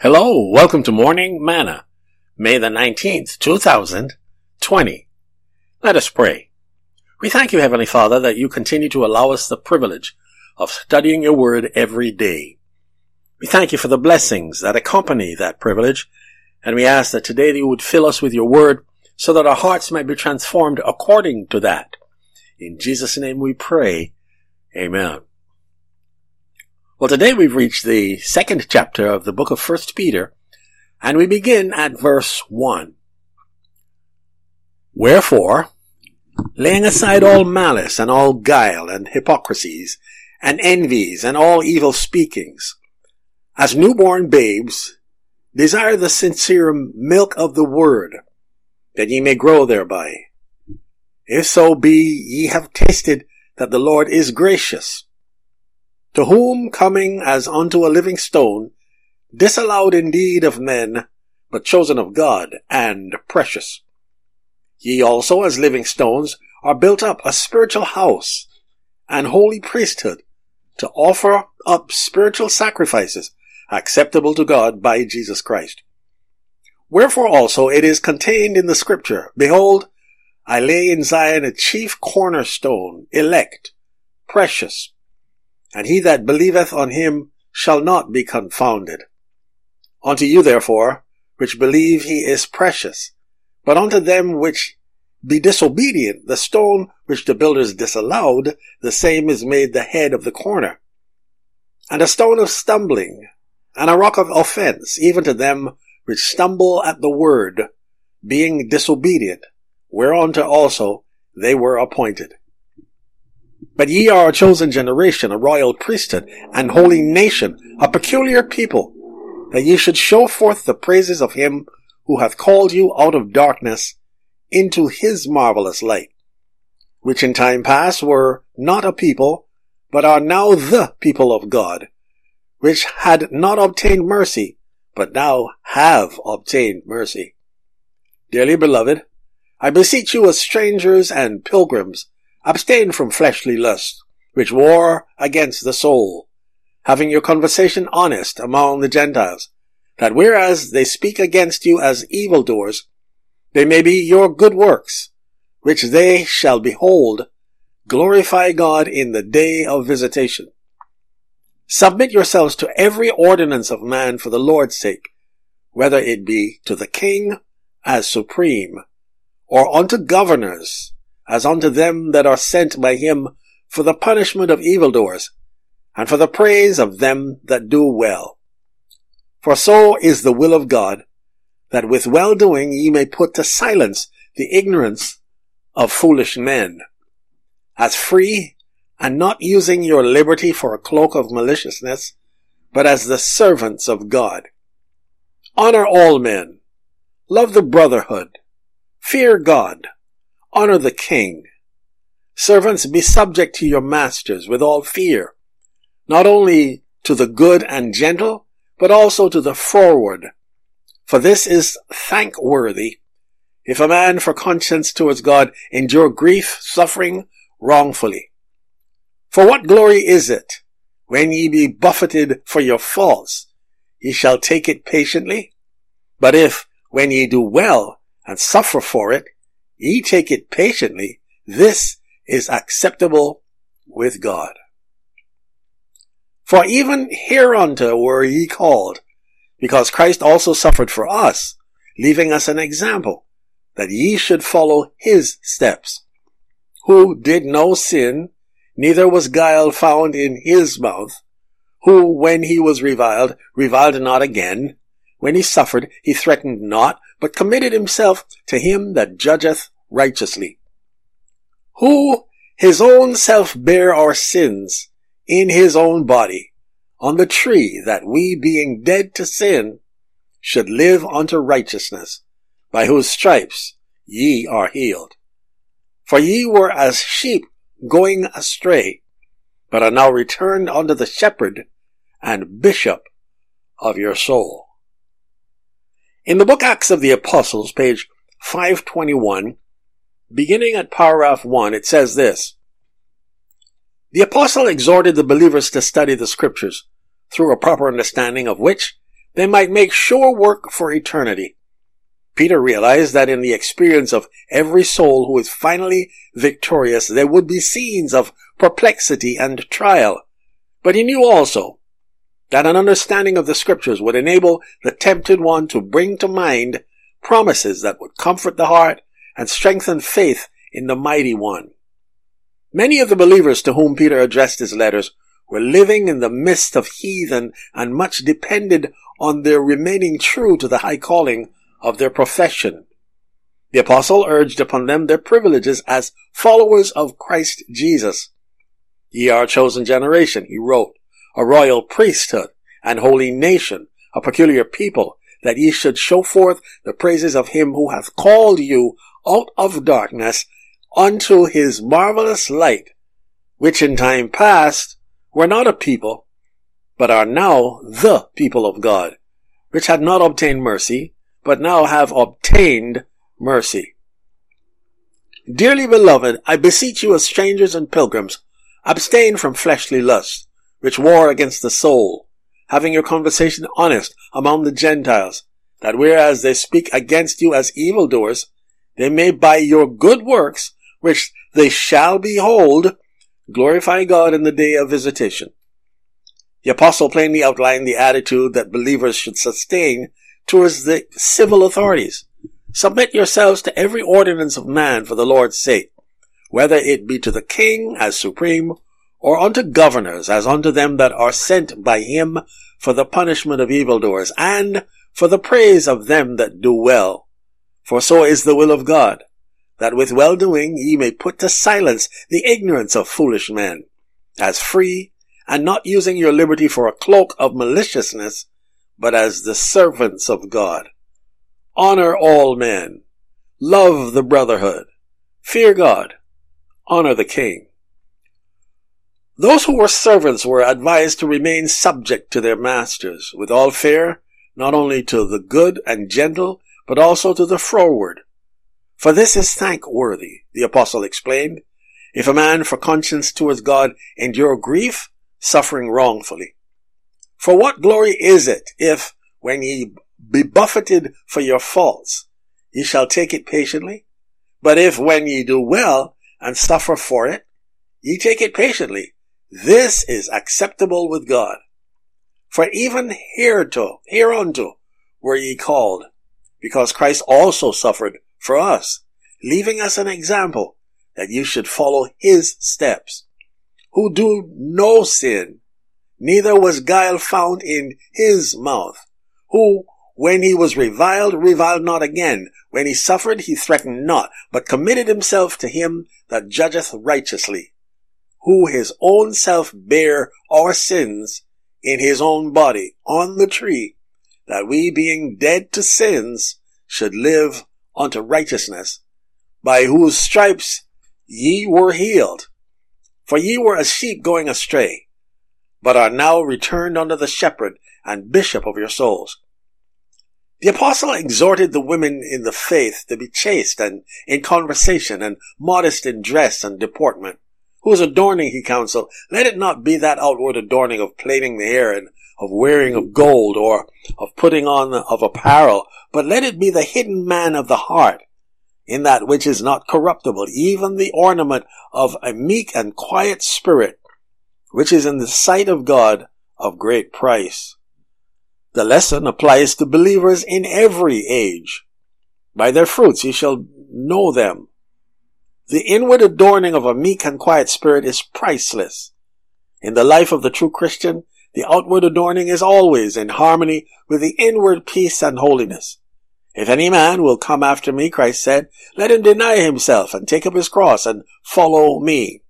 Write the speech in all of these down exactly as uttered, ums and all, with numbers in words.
Hello, welcome to Morning Manna, May the nineteenth, two thousand twenty. Let us pray. We thank you, Heavenly Father, that you continue to allow us the privilege of studying your word every day. We thank you for the blessings that accompany that privilege, and we ask that today you would fill us with your word so that our hearts might be transformed according to that. In Jesus' name we pray. Amen. Well, today we've reached the second chapter of the book of First Peter, and we begin at verse one. Wherefore, laying aside all malice and all guile and hypocrisies and envies and all evil speakings, as newborn babes, desire the sincere milk of the word, that ye may grow thereby. If so be ye have tasted that the Lord is gracious, to whom coming as unto a living stone, disallowed indeed of men, but chosen of God, and precious. Ye also, as living stones, are built up a spiritual house, and holy priesthood, to offer up spiritual sacrifices, acceptable to God by Jesus Christ. Wherefore also it is contained in the Scripture, Behold, I lay in Zion a chief cornerstone, elect, precious, and he that believeth on him shall not be confounded. Unto you therefore, which believe he is precious, but unto them which be disobedient, the stone which the builders disallowed, the same is made the head of the corner, and a stone of stumbling, and a rock of offense, even to them which stumble at the word, being disobedient, whereunto also they were appointed. But ye are a chosen generation, a royal priesthood, and holy nation, a peculiar people, that ye should show forth the praises of him who hath called you out of darkness into his marvelous light, which in time past were not a people, but are now the people of God, which had not obtained mercy, but now have obtained mercy. Dearly beloved, I beseech you as strangers and pilgrims, abstain from fleshly lusts, which war against the soul, having your conversation honest among the Gentiles, that whereas they speak against you as evildoers, they may be your good works, which they shall behold, glorify God in the day of visitation. Submit yourselves to every ordinance of man for the Lord's sake, whether it be to the king as supreme, or unto governors, as unto them that are sent by him for the punishment of evildoers, and for the praise of them that do well. For so is the will of God, that with well-doing ye may put to silence the ignorance of foolish men, as free, and not using your liberty for a cloak of maliciousness, but as the servants of God. Honor all men, love the brotherhood, fear God, honor the king. Servants, be subject to your masters with all fear, not only to the good and gentle, but also to the froward. For this is thankworthy, if a man for conscience towards God endure grief, suffering wrongfully. For what glory is it, when ye be buffeted for your faults, ye shall take it patiently? But if, when ye do well, and suffer for it, ye take it patiently, this is acceptable with God. For even hereunto were ye called, because Christ also suffered for us, leaving us an example, that ye should follow his steps, who did no sin, neither was guile found in his mouth, who, when he was reviled, reviled not again, when he suffered, he threatened not, but committed himself to him that judgeth righteously, who his own self bare our sins in his own body on the tree, that we, being dead to sin, should live unto righteousness, by whose stripes ye are healed. For ye were as sheep going astray, but are now returned unto the shepherd and bishop of your soul. In the book Acts of the Apostles, page five twenty-one, beginning at paragraph one, it says this: The apostle exhorted the believers to study the scriptures, through a proper understanding of which they might make sure work for eternity. Peter realized that in the experience of every soul who is finally victorious, there would be scenes of perplexity and trial. But he knew also that an understanding of the scriptures would enable the tempted one to bring to mind promises that would comfort the heart and strengthen faith in the mighty one. Many of the believers to whom Peter addressed his letters were living in the midst of heathen and much depended on their remaining true to the high calling of their profession. The apostle urged upon them their privileges as followers of Christ Jesus. Ye are a chosen generation, he wrote, a royal priesthood, and holy nation, a peculiar people, that ye should show forth the praises of him who hath called you out of darkness unto his marvelous light, which in time past were not a people, but are now the people of God, which had not obtained mercy, but now have obtained mercy. Dearly beloved, I beseech you as strangers and pilgrims, abstain from fleshly lusts, which war against the soul, having your conversation honest among the Gentiles, that whereas they speak against you as evildoers, they may by your good works, which they shall behold, glorify God in the day of visitation. The apostle plainly outlined the attitude that believers should sustain towards the civil authorities. Submit yourselves to every ordinance of man for the Lord's sake, whether it be to the king as supreme, or unto governors as unto them that are sent by him for the punishment of evildoers, and for the praise of them that do well. For so is the will of God, that with well-doing ye may put to silence the ignorance of foolish men, as free, and not using your liberty for a cloak of maliciousness, but as the servants of God. Honor all men. Love the brotherhood. Fear God. Honor the king. Those who were servants were advised to remain subject to their masters, with all fear, not only to the good and gentle, but also to the froward. For this is thankworthy, the apostle explained, if a man for conscience towards God endure grief, suffering wrongfully. For what glory is it, if, when ye be buffeted for your faults, ye shall take it patiently? But if, when ye do well, and suffer for it, ye take it patiently, this is acceptable with God. For even hereto, hereunto were ye called, because Christ also suffered for us, leaving us an example, that you should follow his steps, who do no sin, neither was guile found in his mouth, who, when he was reviled, reviled not again, when he suffered, he threatened not, but committed himself to him that judgeth righteously, who his own self bare our sins in his own body on the tree, that we, being dead to sins, should live unto righteousness, by whose stripes ye were healed. For ye were as sheep going astray, but are now returned unto the shepherd and bishop of your souls. The apostle exhorted the women in the faith to be chaste and in conversation and modest in dress and deportment. Whose adorning, he counseled, let it not be that outward adorning of plaiting the hair and of wearing of gold or of putting on of apparel, but let it be the hidden man of the heart, in that which is not corruptible, even the ornament of a meek and quiet spirit, which is in the sight of God of great price. The lesson applies to believers in every age. By their fruits ye shall know them. The inward adorning of a meek and quiet spirit is priceless. In the life of the true Christian, the outward adorning is always in harmony with the inward peace and holiness. If any man will come after me, Christ said, let him deny himself and take up his cross and follow me.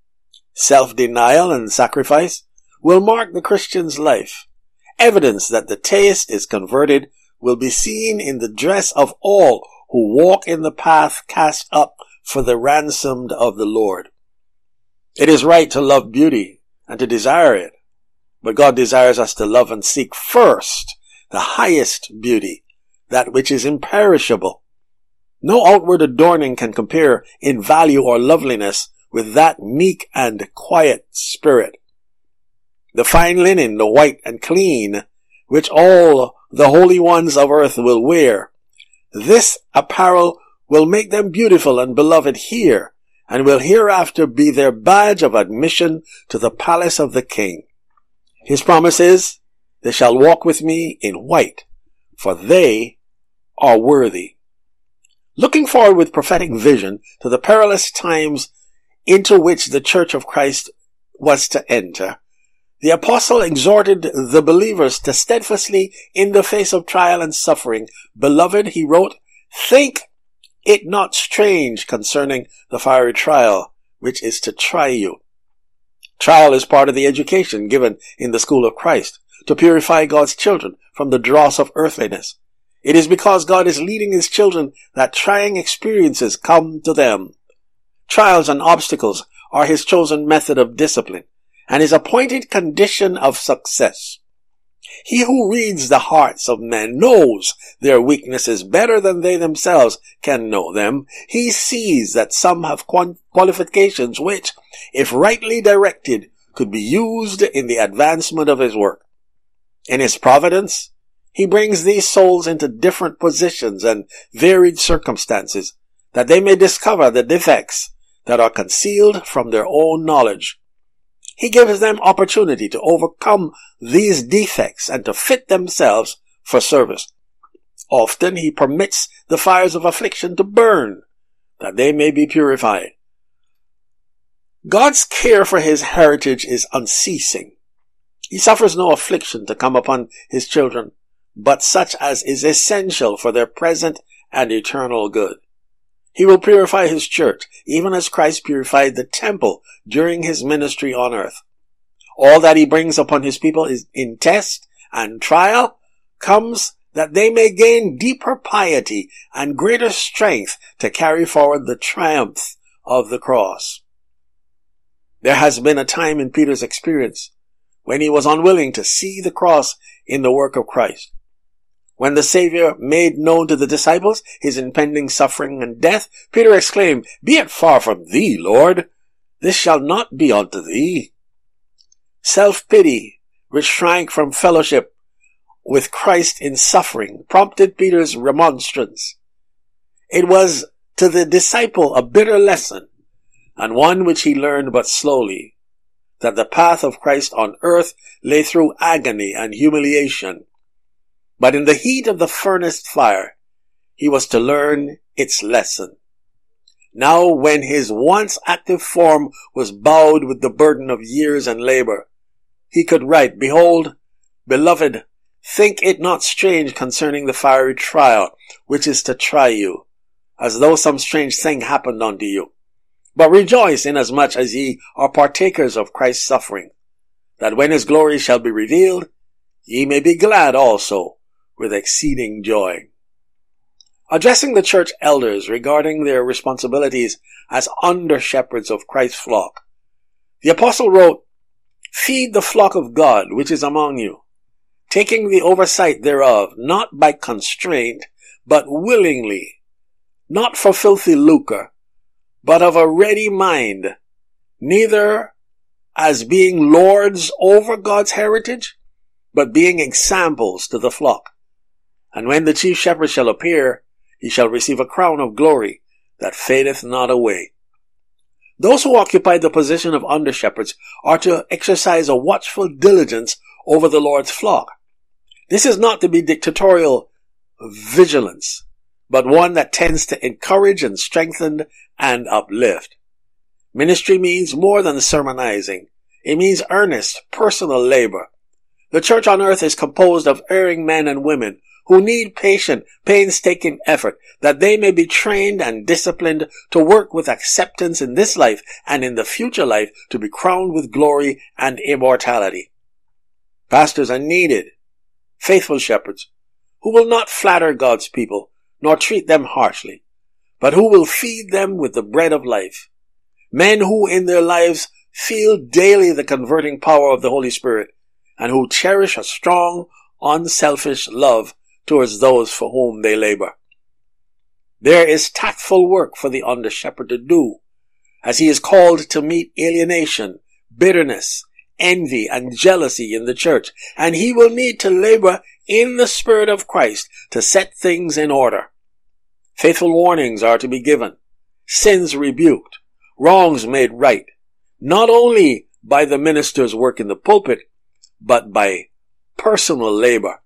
Self-denial and sacrifice will mark the Christian's life. Evidence that the taste is converted will be seen in the dress of all who walk in the path cast up for the ransomed of the Lord. It is right to love beauty and to desire it, but God desires us to love and seek first the highest beauty, that which is imperishable. No outward adorning can compare in value or loveliness with that meek and quiet spirit. The fine linen, the white and clean, which all the holy ones of earth will wear. This apparel will make them beautiful and beloved here, and will hereafter be their badge of admission to the palace of the King. His promise is, they shall walk with me in white, for they are worthy. Looking forward with prophetic vision to the perilous times into which the Church of Christ was to enter, the apostle exhorted the believers to steadfastly, in the face of trial and suffering, beloved, he wrote, think it not strange concerning the fiery trial, which is to try you. Trial is part of the education given in the school of Christ, to purify God's children from the dross of earthliness. It is because God is leading his children that trying experiences come to them. Trials and obstacles are his chosen method of discipline, and his appointed condition of success. He who reads the hearts of men knows their weaknesses better than they themselves can know them. He sees that some have qualifications which, if rightly directed, could be used in the advancement of his work. In his providence, he brings these souls into different positions and varied circumstances, that they may discover the defects that are concealed from their own knowledge. He gives them opportunity to overcome these defects and to fit themselves for service. Often he permits the fires of affliction to burn, that they may be purified. God's care for his heritage is unceasing. He suffers no affliction to come upon his children, but such as is essential for their present and eternal good. He will purify his church, even as Christ purified the temple during his ministry on earth. All that he brings upon his people is in test and trial comes that they may gain deeper piety and greater strength to carry forward the triumph of the cross. There has been a time in Peter's experience when he was unwilling to see the cross in the work of Christ. When the Savior made known to the disciples his impending suffering and death, Peter exclaimed, "Be it far from thee, Lord. This shall not be unto thee." Self-pity, which shrank from fellowship with Christ in suffering, prompted Peter's remonstrance. It was to the disciple a bitter lesson, and one which he learned but slowly, that the path of Christ on earth lay through agony and humiliation. But in the heat of the furnace fire, he was to learn its lesson. Now, when his once active form was bowed with the burden of years and labor, he could write, "Behold, beloved, think it not strange concerning the fiery trial, which is to try you, as though some strange thing happened unto you. But rejoice inasmuch as ye are partakers of Christ's suffering, that when his glory shall be revealed, ye may be glad also with exceeding joy." Addressing the church elders regarding their responsibilities as under-shepherds of Christ's flock, the apostle wrote, "Feed the flock of God which is among you, taking the oversight thereof, not by constraint, but willingly, not for filthy lucre, but of a ready mind, neither as being lords over God's heritage, but being examples to the flock. And when the chief shepherd shall appear, he shall receive a crown of glory that fadeth not away." Those who occupy the position of under-shepherds are to exercise a watchful diligence over the Lord's flock. This is not to be dictatorial vigilance, but one that tends to encourage and strengthen and uplift. Ministry means more than sermonizing. It means earnest, personal labor. The church on earth is composed of erring men and women who need patient, painstaking effort, that they may be trained and disciplined to work with acceptance in this life and in the future life to be crowned with glory and immortality. Pastors are needed, faithful shepherds, who will not flatter God's people, nor treat them harshly, but who will feed them with the bread of life. Men who in their lives feel daily the converting power of the Holy Spirit, and who cherish a strong, unselfish love towards those for whom they labor. There is tactful work for the under-shepherd to do, as he is called to meet alienation, bitterness, envy, and jealousy in the church, and he will need to labor in the Spirit of Christ to set things in order. Faithful warnings are to be given, sins rebuked, wrongs made right, not only by the minister's work in the pulpit, but by personal labor.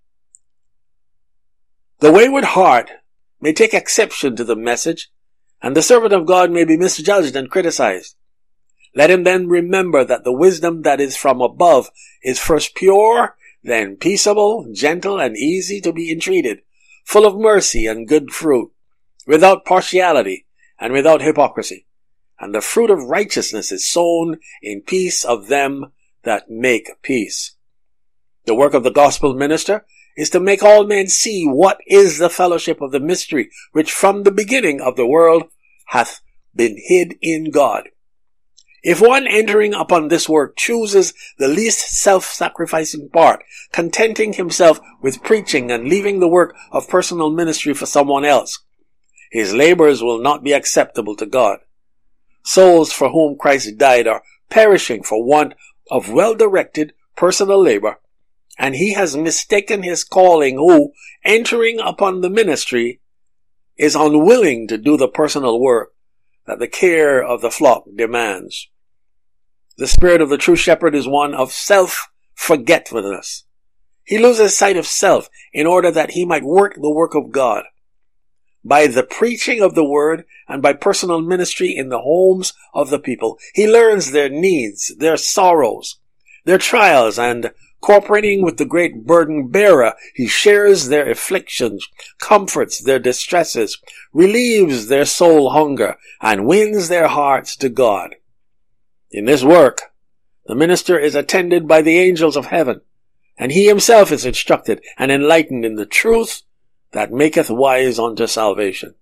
The wayward heart may take exception to the message, and the servant of God may be misjudged and criticized. Let him then remember that the wisdom that is from above is first pure, then peaceable, gentle, and easy to be entreated, full of mercy and good fruit, without partiality and without hypocrisy. And the fruit of righteousness is sown in peace of them that make peace. The work of the gospel minister is to make all men see what is the fellowship of the mystery which from the beginning of the world hath been hid in God. If one entering upon this work chooses the least self-sacrificing part, contenting himself with preaching and leaving the work of personal ministry for someone else, his labors will not be acceptable to God. Souls for whom Christ died are perishing for want of well-directed personal labor, and he has mistaken his calling who, entering upon the ministry, is unwilling to do the personal work that the care of the flock demands. The spirit of the true shepherd is one of self-forgetfulness. He loses sight of self in order that he might work the work of God. By the preaching of the word and by personal ministry in the homes of the people, he learns their needs, their sorrows, their trials, and cooperating with the great burden bearer, he shares their afflictions, comforts their distresses, relieves their soul hunger, and wins their hearts to God. In this work, the minister is attended by the angels of heaven, and he himself is instructed and enlightened in the truth that maketh wise unto salvation.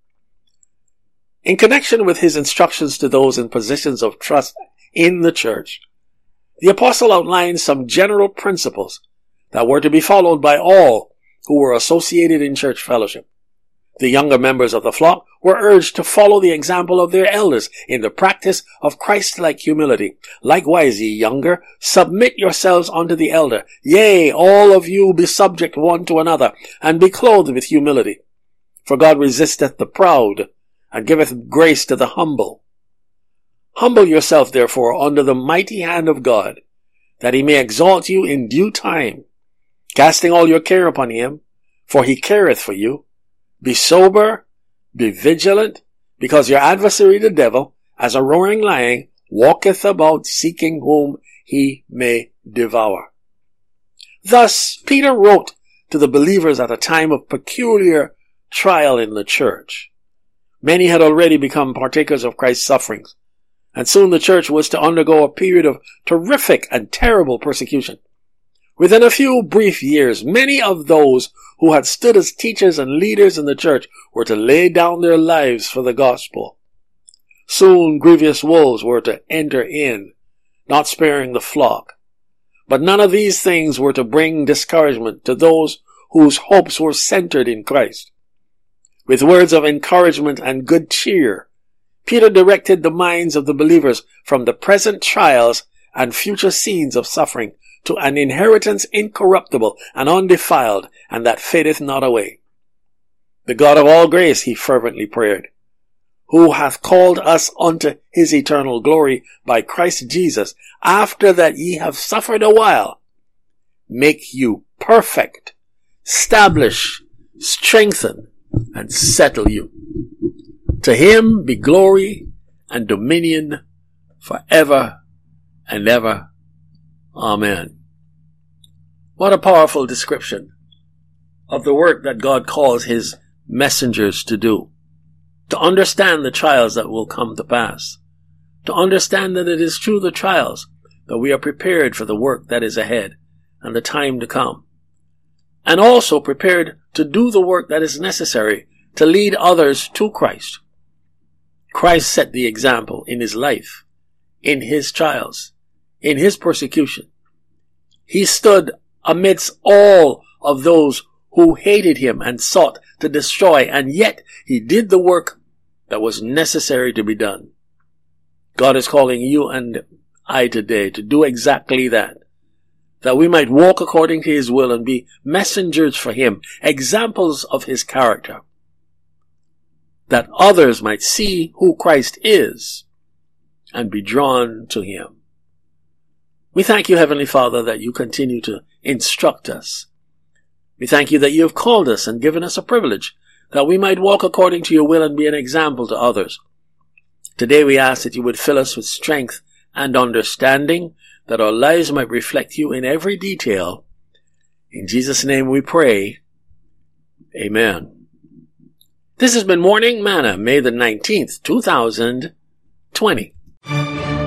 In connection with his instructions to those in positions of trust in the church, the apostle outlines some general principles that were to be followed by all who were associated in church fellowship. The younger members of the flock were urged to follow the example of their elders in the practice of Christ-like humility. Likewise, ye younger, submit yourselves unto the elder. Yea, all of you be subject one to another, and be clothed with humility. For God resisteth the proud, and giveth grace to the humble. Humble yourself, therefore, under the mighty hand of God, that he may exalt you in due time, casting all your care upon him, for he careth for you. Be sober, be vigilant, because your adversary the devil, as a roaring lion, walketh about seeking whom he may devour. Thus, Peter wrote to the believers at a time of peculiar trial in the church. Many had already become partakers of Christ's sufferings, and soon the church was to undergo a period of terrific and terrible persecution. Within a few brief years, many of those who had stood as teachers and leaders in the church were to lay down their lives for the gospel. Soon grievous wolves were to enter in, not sparing the flock. But none of these things were to bring discouragement to those whose hopes were centered in Christ. With words of encouragement and good cheer, Peter directed the minds of the believers from the present trials and future scenes of suffering to an inheritance incorruptible and undefiled, and that fadeth not away. The God of all grace, he fervently prayed, who hath called us unto his eternal glory by Christ Jesus, after that ye have suffered a while, make you perfect, establish, strengthen, and settle you. To him be glory and dominion forever and ever. Amen. What a powerful description of the work that God calls his messengers to do. To understand the trials that will come to pass. To understand that it is through the trials that we are prepared for the work that is ahead and the time to come. And also prepared to do the work that is necessary to lead others to Christ. Christ set the example in his life, in his trials, in his persecution. He stood amidst all of those who hated him and sought to destroy, and yet he did the work that was necessary to be done. God is calling you and I today to do exactly that. that we might walk according to his will and be messengers for him, examples of his character, that others might see who Christ is and be drawn to him. We thank you, Heavenly Father, that you continue to instruct us. We thank you that you have called us and given us a privilege that we might walk according to your will and be an example to others. Today we ask that you would fill us with strength and understanding, that our lives might reflect you in every detail. In Jesus' name we pray. Amen. This has been Morning Manna, May the nineteenth, two thousand twenty.